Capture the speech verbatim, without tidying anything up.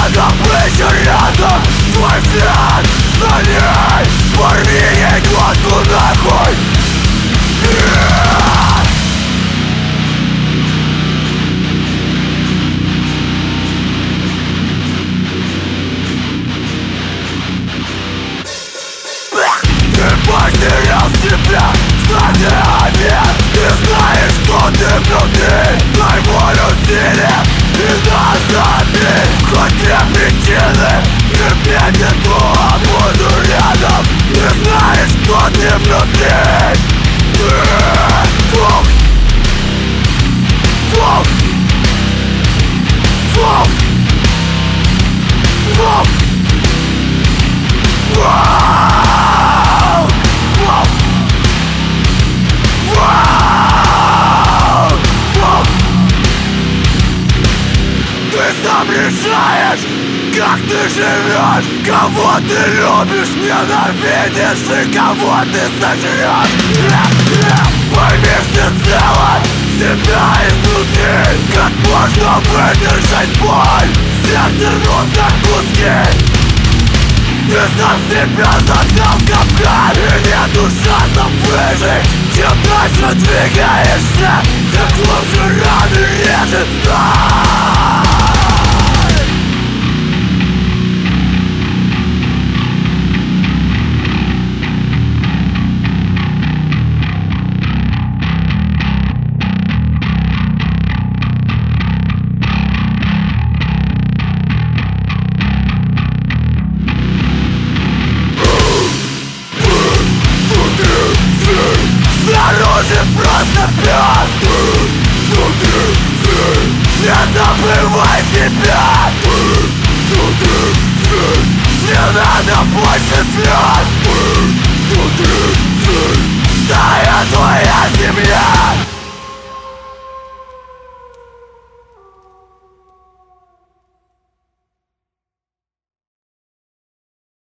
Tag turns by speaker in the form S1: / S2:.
S1: надо быть рядом. Твой взгляд на ней, порви ей глотку нахуй. Ты потерял себя, кстати, обед. Ты знаешь, что ты внутри. Дай волю силе и назови хоть две причины. Терпеть эту, а буду рядом. Ты знаешь, что ты внутри. Фух, фух, фух, фух, фух. Ты сам решаешь, как ты живешь, кого ты любишь, ненавидишь и кого ты сожрешь. Пойми всецело себя изнутри, как можно выдержать боль, сердце рвут на куски. Ты сам себя загнал в капкан, и нету шансов выжить. Чем дальше двигаешься, тем глубже раны режет сталь. Снаружи просто пёс. Не забывай себя. Не надо больше слез. Дай